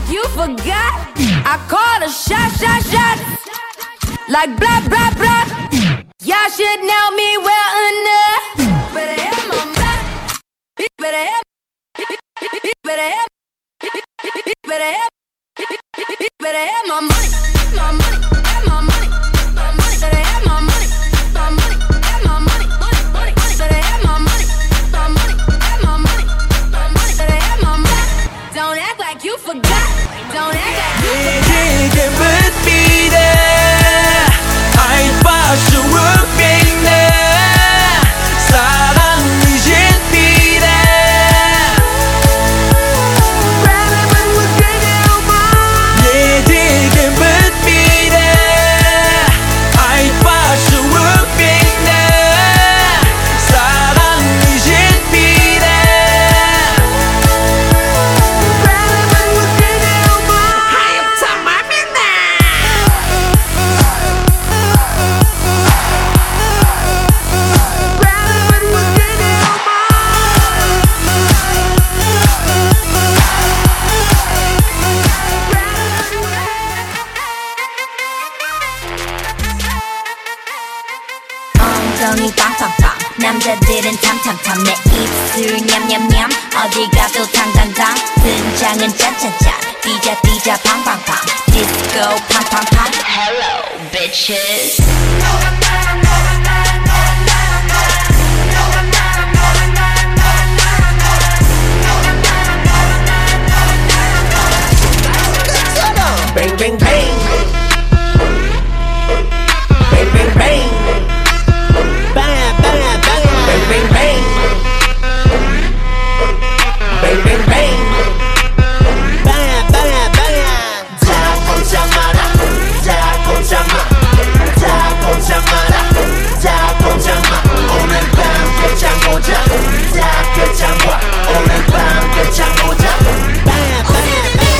you forgot. I call a shot. Like blah, blah, blah. Y'all should know me well enough. Better have my back. Better have. Better have. Better have. Better have my money. My money. Have my money. My money. Better have my money. My money. Have my money. Money. Better have my money. My money. Have my money. My money. Better have my money. Don't act like you forgot. Don't act like you forgot. 내게 묻비다 알바 수업이네 사랑이 진비다 내게 묻비다 알바 수업이네 사랑이 진비다 엉덩이 빵빵빵 남자들은 탐탐탐 내 입술 냠냠냠 어디 가도 당당당 등장은 짠짠짠 뛰자 팡팡팡 디스코 팡팡팡 Hello bitches Bang bang bang Bang bang bang Bang bang bang Bang bang bang Bang bang bang Bang bang bang 다 꼼짝 마라 다 꼼짝 마 다 꼼짝 마라 다 꼼짝 마 오늘 밤 끝장 보자 다 끝장 봐 오늘 밤 끝장 보자 Bang bang bang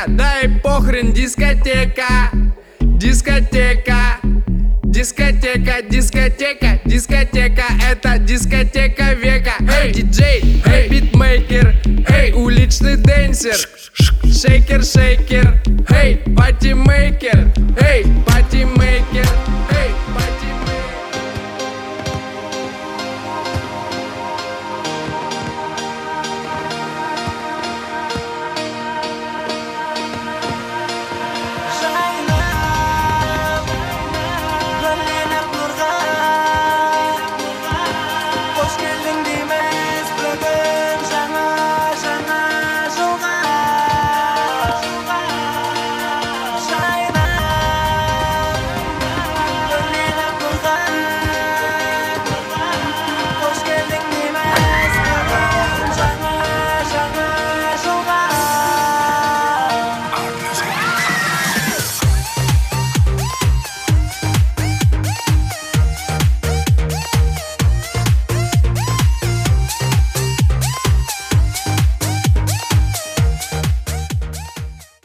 дай похрен, дискотека. Дискотека, дискотека, дискотека, дискотека, это дискотека века. Эй, диджей, эй, битмейкер, эй, уличный дэнсер, шейкер, шейкер, эй, патимейкер, эй, патимейкер.